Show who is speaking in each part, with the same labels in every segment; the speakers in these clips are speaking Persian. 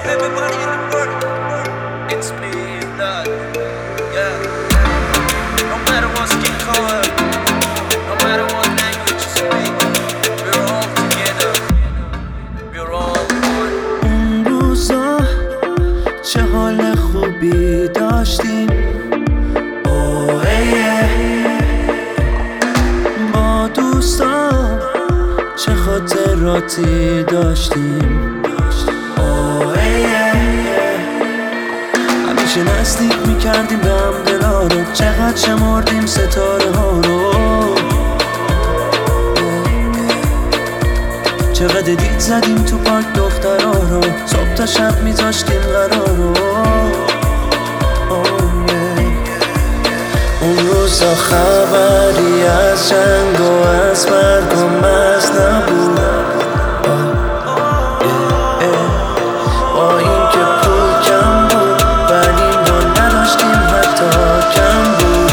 Speaker 1: everybody in the world. It's me, that, yeah. No matter what skin color, no matter what language you speak, we're all together, we're all one.
Speaker 2: اون روزا چه حال خوبی داشتیم، با دوستان چه خاطراتی داشتیم. همیشه نزدیک میکردیم به هم دلا رو، چقدر شمردیم ستاره ها رو، چقدر دید زدیم تو پارک دخترها رو، صبح تا شب میذاشتیم قرار رو. اون روزا خبری از جنگ و از مرگ و مرز نبود، با این که پول کم بود ولی ما نداشتیم حتی کم بود.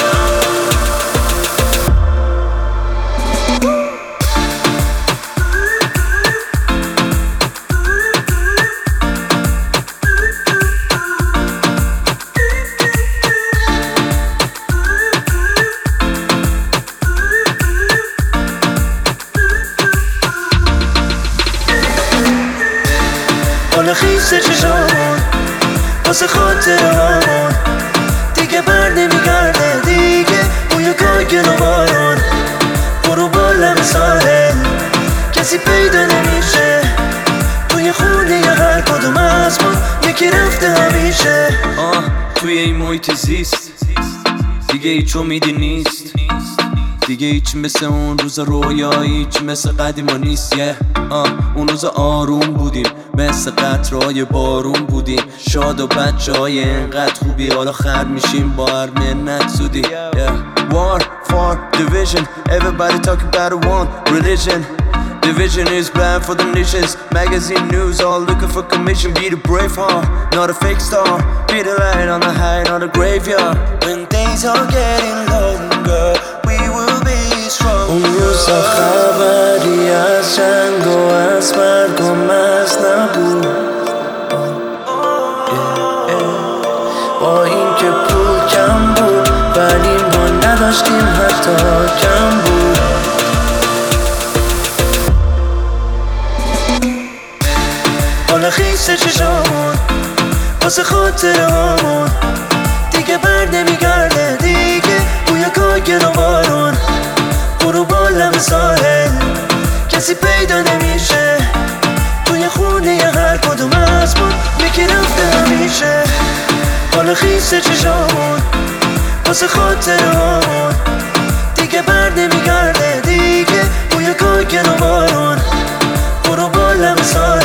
Speaker 2: حالا خیسه چشامون واسه خاطره هامون، دیگه بر نمیگرده، دیگه بوی گاگل و بارون، برو بالم ساحل کسی پیدا نمیشه، توی خونه ی هر کدوم از ما یکی رفته همیشه.
Speaker 1: توی این محیط زیست دیگه هیچ امیدی نیست، دیگه هیچ مثل اون روز رویایی، هیچ مثل قدیما نیست. اون روز آروم بودیم، مثل قطرهای بارون بودیم، شاد و بچه های انقدر خوبی، حالا خرد میشیم با هر منت زودی. War for division, everybody talking about one religion. Division is bad for the nations. Magazine news all looking for commission. Be the brave heart, not a fake star. Be the light on the high, not a graveyard. When days are getting longer, we will be strong.
Speaker 2: اون روزا خبری از جنگ و از مرگ و مرز نبود، با این که پول کم بود ولی ما نداشتیم حتی کم بود. حالا خیسه چشامون واسه خاطره هامون، دیگه بر نمیگرده، دیگه بوی گاگل و بارون، برو بالم ساحل کسی پیدا نمیشه، توی خونه ی هر کدوم از ما یکی رفته همیشه. حالا خیسه چشامون واسه خاطره هامون، دیگه بر نمیگرده، دیگه بوی گاگل و بارون، برو بالم ساحل